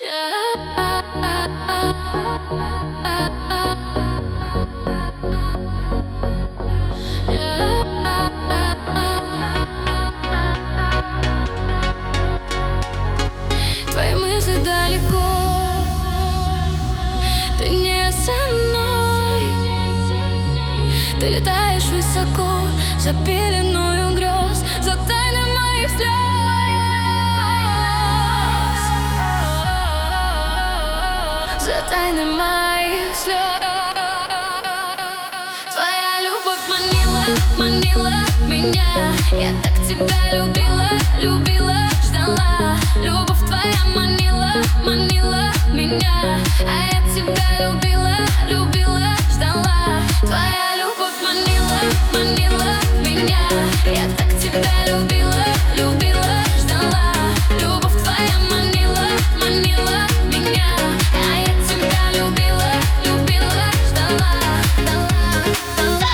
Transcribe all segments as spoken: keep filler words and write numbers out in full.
Твои мысли далеко, ты не со мной. Ты летаешь высоко, за пеленою грез, за тайной моих слез, за тайной моих слез. Твоя любовь манила, манила меня. Я так тебя любила, любила, ждала. Любовь твоя манила, манила меня. А я тебя любила, любила, ждала. Твоя любовь манила, манила меня. Я так тебя любила, любила, ждала. Любовь твоя манила, манила меня. А я тебя любила, любила, ждала, ждала,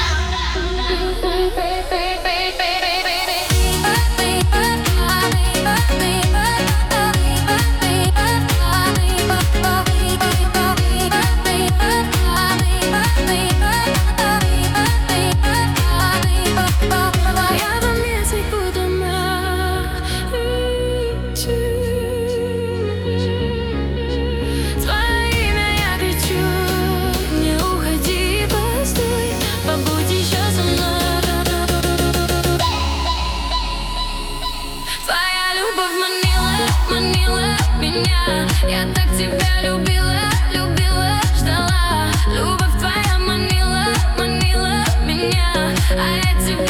я так тебя любила, любила, ждала. Любовь твоя манила, манила меня. А я тебя